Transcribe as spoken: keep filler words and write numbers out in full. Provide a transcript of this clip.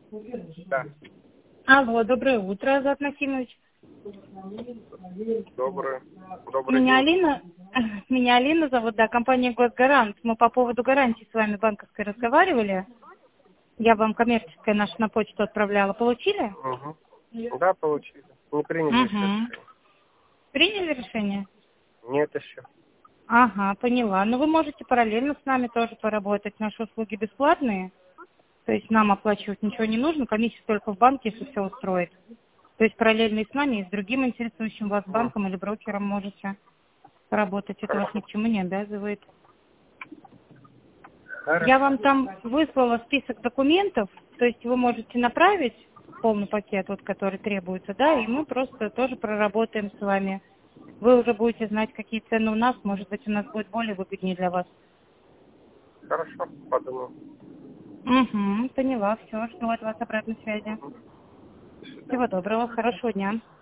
Да. Алло, доброе утро, Азат Насимович. Добрый, добрый Меня день. Алина, меня Алина зовут, да, компания Госгарант. Мы по поводу гарантии с вами банковской разговаривали. Я вам коммерческое наше на почту отправляла. Получили? Угу. Да, получили. Не приняли еще Угу. решение. Приняли решение? Нет еще. Ага, поняла. Но вы можете параллельно с нами тоже поработать. Наши услуги бесплатные. То есть нам оплачивать ничего не нужно. Комиссия только в банке, если все устроит. То есть параллельно и с нами, и с другим интересующим вас М, банком или брокером можете поработать. Это вас ни Хорошо. к чему не обязывает. Я Хорошо. вам там выслала список документов, то есть вы можете направить полный пакет, вот, который требуется, да, и мы просто тоже проработаем с вами. Вы уже будете знать, какие цены у нас, может быть, у нас будет более выгоднее для вас. Хорошо, подумаю. Угу, поняла, все, жду от вас обратной связи. Мгм. До свидания. Всего доброго, хорошего дня.